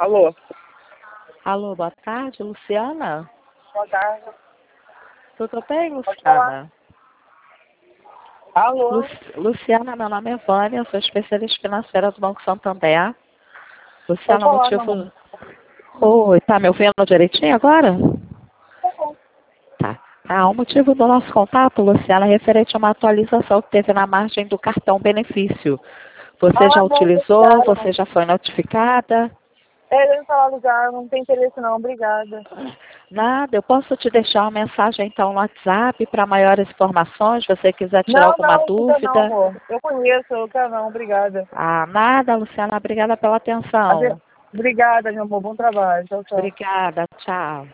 Alô? Alô, boa tarde, Luciana? Boa tarde. Tudo bem, Pode falar. Luciana? Alô? Luciana, meu nome é Vânia, eu sou especialista financeira do Banco Santander. Pode Luciana, o falar, meu amor. motivo... Oi, tá me ouvindo direitinho agora? Tá. Ah, o motivo do nosso contato, Luciana, é referente a uma atualização que teve na margem do cartão benefício. Você já Bom, utilizou? obrigada. Você já foi notificada? Eu não falar lugar, não tem interesse não, obrigada. Nada, eu posso te deixar uma mensagem então no WhatsApp para maiores informações, se você quiser tirar alguma Não precisa não, dúvida. amor. Eu conheço, eu quero não, obrigada. Ah, nada, Luciana, obrigada pela atenção. Obrigada, meu amor, bom trabalho. Tchau, tchau. Obrigada, tchau.